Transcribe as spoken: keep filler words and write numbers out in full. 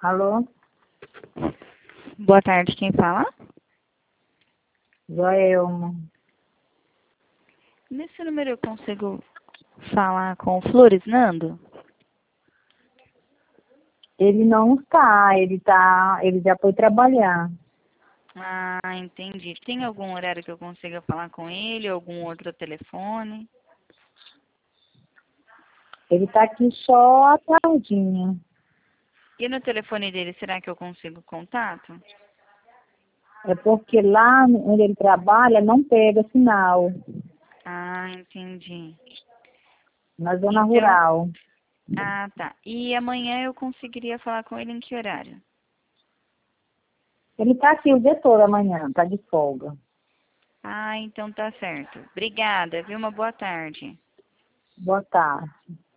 Alô? Boa tarde, quem fala? Joelma. Nesse número eu consigo falar com o Flores Nando? Ele não está, ele tá, ele já foi trabalhar. Ah, entendi. Tem algum horário que eu consiga falar com ele, algum outro telefone? Ele tá aqui só à tardinha. E no telefone dele, será que eu consigo contato? É porque lá onde ele trabalha não pega sinal, Ah, entendi. na zona Então, rural. ah, tá. E amanhã eu conseguiria falar com ele em que horário? Ele tá aqui o dia todo amanhã, tá de folga. Ah, então tá certo. Obrigada, viu? Uma boa tarde. Boa tarde.